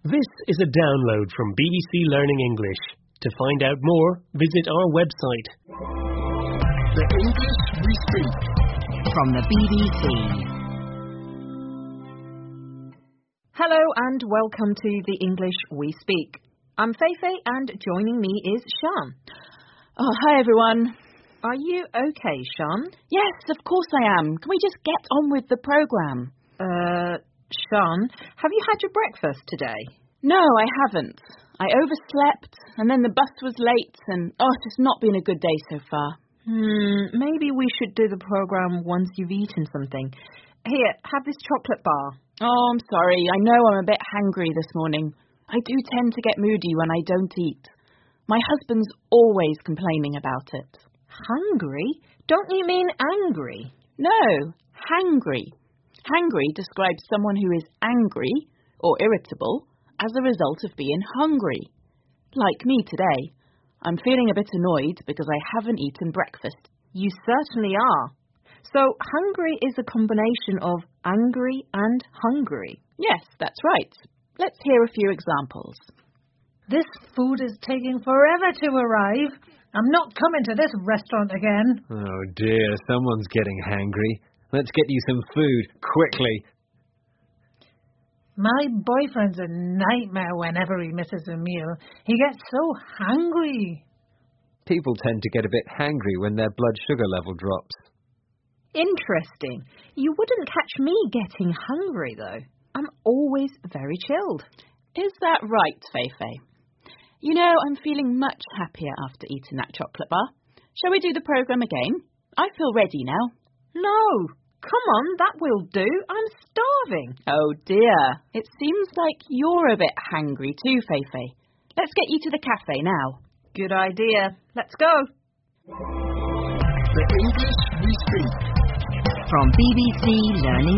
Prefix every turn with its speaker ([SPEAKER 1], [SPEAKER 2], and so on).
[SPEAKER 1] This is a download from BBC Learning English. To find out more, visit our website.
[SPEAKER 2] The English we speak.
[SPEAKER 3] From the BBC.
[SPEAKER 4] Hello and welcome to The English We Speak. I'm Feifei and joining me is Sian.
[SPEAKER 3] Oh, hi everyone.
[SPEAKER 4] Are you okay, Sian?
[SPEAKER 3] Yes, of course I am. Can we just get on with the programme?
[SPEAKER 4] Sian, have you had your breakfast today?
[SPEAKER 3] No, I haven't. I overslept and then the bus was late and it's just not been a good day so far.
[SPEAKER 4] Maybe we should do the programme once you've eaten something. Here, have this chocolate bar.
[SPEAKER 3] Oh, I'm sorry. I know I'm a bit hangry this morning. I do tend to get moody when I don't eat. My husband's always complaining about it.
[SPEAKER 4] Hungry? Don't you mean angry?
[SPEAKER 3] No, hangry. Hangry describes someone who is angry or irritable as a result of being hungry. Like me today. I'm feeling a bit annoyed because I haven't eaten breakfast.
[SPEAKER 4] You certainly are. So hungry is a combination of angry and hungry.
[SPEAKER 3] Yes, that's right. Let's hear a few examples.
[SPEAKER 5] This food is taking forever to arrive. I'm not coming to this restaurant again.
[SPEAKER 6] Oh dear, someone's getting hangry. Let's get you some food, quickly.
[SPEAKER 5] My boyfriend's a nightmare whenever he misses a meal. He gets so hungry.
[SPEAKER 6] People tend to get a bit hangry when their blood sugar level drops.
[SPEAKER 4] Interesting. You wouldn't catch me getting hungry, though. I'm always very chilled.
[SPEAKER 3] Is that right, Feifei? You know, I'm feeling much happier after eating that chocolate bar. Shall we do the programme again? I feel ready now.
[SPEAKER 4] No. Come on, that will do. I'm starving.
[SPEAKER 3] Oh dear. It seems like you're a bit hangry too, Feifei. Let's get you to the cafe now.
[SPEAKER 4] Good idea. Let's go.
[SPEAKER 2] The English we speak.
[SPEAKER 3] From BBC Learning